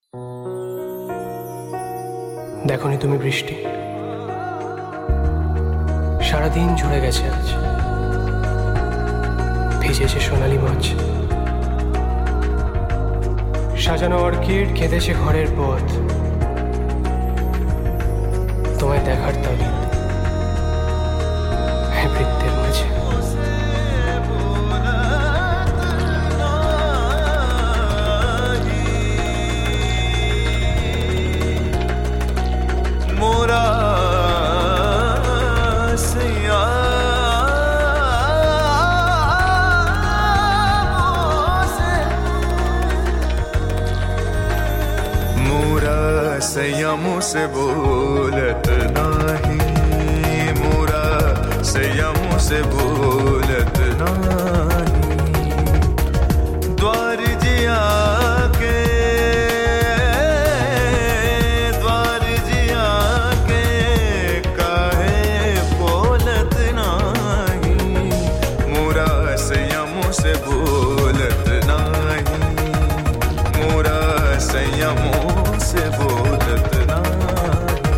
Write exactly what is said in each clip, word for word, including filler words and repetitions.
দেখোনি তুমি বৃষ্টি সারাদিন ঝরে গেছে, আজ ভিজেছে সোনালি মাছ, সাজানো অর্কিড কেঁদেছে ঘরের পথ, তোমায় দেখার তাগিদ বৃত্তের মাঝে। मोरा सैया मोरा सैया मुझसे बोलत नाही, मोरा सैया मुझसे बोलत नाही, द्वार जिया के से बोलत नाही, मोरा संयमों से बोलत नाही।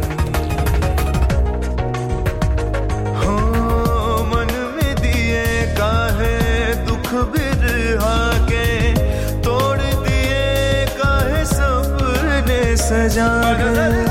हो मन में दिए काहे दुख बिरहा के, तोड़ दिए काहे सपने सजा के।